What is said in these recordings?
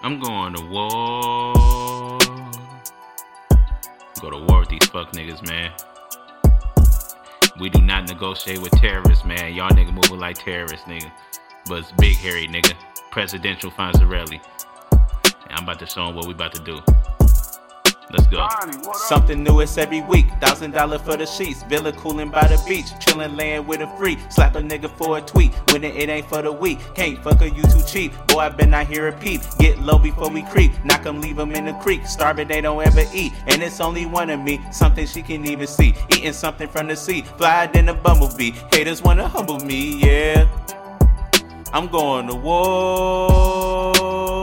I'm going to war. Go to war with these fuck niggas, man. We do not negotiate with terrorists, man. Y'all nigga moving like terrorists, nigga. But it's Big Harry, nigga. Presidential Fonzarelli. And I'm about to show him what we about to do. Let's go. Something new is every week. $1,000 for the sheets. Villa cooling by the beach. Chillin' laying with a freak. Slap a nigga for a tweet. When it ain't for the week. Can't fuck her, you too cheap. Boy, I been out here a peep. Get low before we creep. Knock 'em, leave 'em in the creek. Starving, they don't ever eat. And it's only one of me. Something she can even see. Eating something from the sea. Fly than a bumblebee. Haters wanna humble me, yeah. I'm going to war.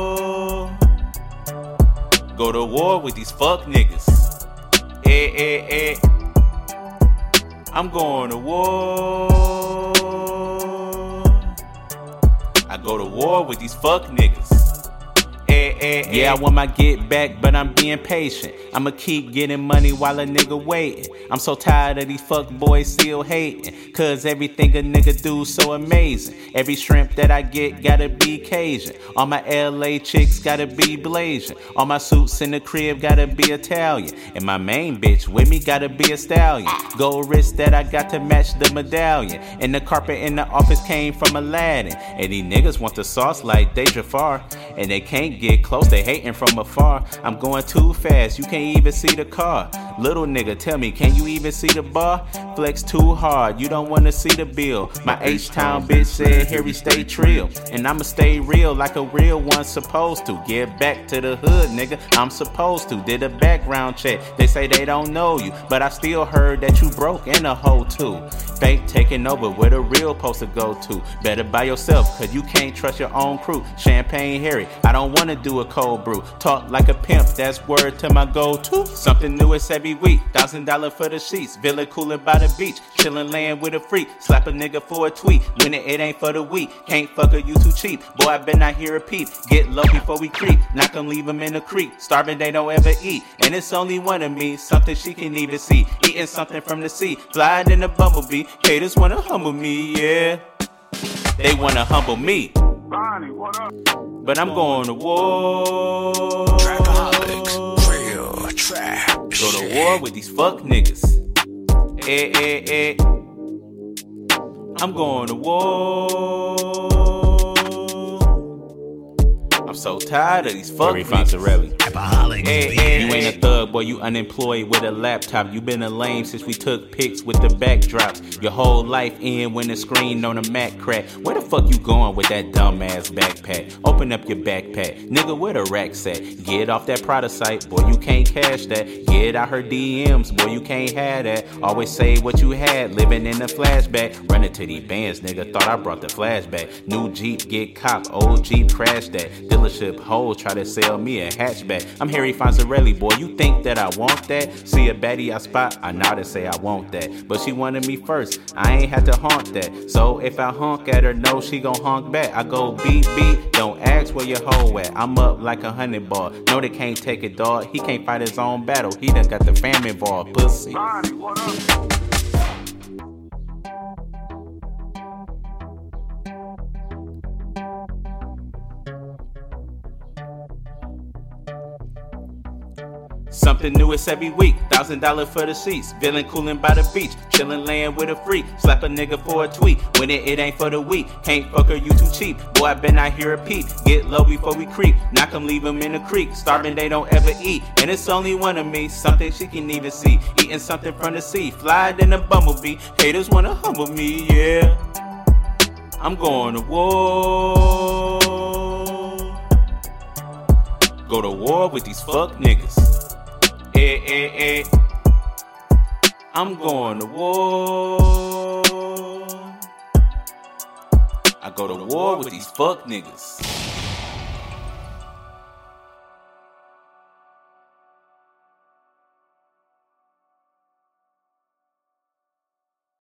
Go to war with these fuck niggas. I'm going to war. I go to war with these fuck niggas. Yeah, I want my get back, but I'm being patient. I'ma keep getting money while a nigga waiting. I'm so tired of these fuck boys still hating. Cause everything a nigga do so amazing. Every shrimp that I get gotta be Cajun. All my LA chicks gotta be blazing. All my suits in the crib gotta be Italian. And my main bitch with me gotta be a stallion. Gold wrist that I got to match the medallion. And the carpet in the office came from Aladdin. And these niggas want the sauce like Deja Far. And they can't get close, they hating from afar. I'm going too fast, you can't even see the car. Little nigga, tell me, can you even see the bar? Flex too hard, you don't wanna see the bill. My H-Town bitch said, Harry, stay trill. And I'ma stay real like a real one supposed to. Get back to the hood, nigga, I'm supposed to. Did a background check, they say they don't know you. But I still heard that you broke in a hole too. Fake taking over where the real supposed to go to. Better by yourself, cause you can't trust your own crew. Champagne Harry, I don't wanna do a cold brew. Talk like a pimp, that's word to my go-to. Something new is every week. $1,000 for the sheets. Villa cooling by the beach. Chillin' laying with a freak. Slap a nigga for a tweet. When it ain't for the week. Can't fuck her, you too cheap. Boy, I been out here a peep. Get low before we creep. Knock 'em, leave 'em in the creek. Starving, they don't ever eat. And it's only one of me. Something she can even see. Eating something from the sea. Fly than a bumblebee. Haters wanna humble me, yeah. They wanna humble me. But I'm going to war. Real trap. Go to war with these fuck niggas. I'm going to war. I'm so tired of these fuck niggas. You ain't a thug, boy, you unemployed with a laptop. You been a lame since we took pics with the backdrops. Your whole life in when the screen on a Mac crack. Where the fuck you going with that dumbass backpack? Open up your backpack, nigga, where the racks at? Get off that Prada site, boy, you can't cash that. Get out her DMs, boy, you can't have that. Always say what you had, living in the flashback. Running to these bands, nigga, thought I brought the flashback. New Jeep get copped, old Jeep crash that. Dealership hoes try to sell me a hatchback. I'm Harry Fonzarelli, boy, you think that I want that? See a baddie I spot, I nod and say I want that. But she wanted me first, I ain't had to honk that. So if I honk at her, no, she gon' honk back. I go beep beep, don't ask where your hoe at. I'm up like a 100 ball. No, they can't take it, dog. He can't fight his own battle. He done got the fam involved, pussy. Something new is every week. $1,000 for the sheets. Villain cooling by the beach. Chillin' laying with a freak. Slap a nigga for a tweet. When it ain't for the week. Can't fuck her, you too cheap. Boy, I been out here a peep. Get low before we creep. Knock 'em, leave 'em in the creek. Starving, they don't ever eat. And it's only one of me. Something she can even see. Eating something from the sea. Fly than a bumblebee. Haters wanna humble me, yeah. I'm going to war. Go to war with these fuck niggas. I'm going to war. I go to war with these fuck niggas.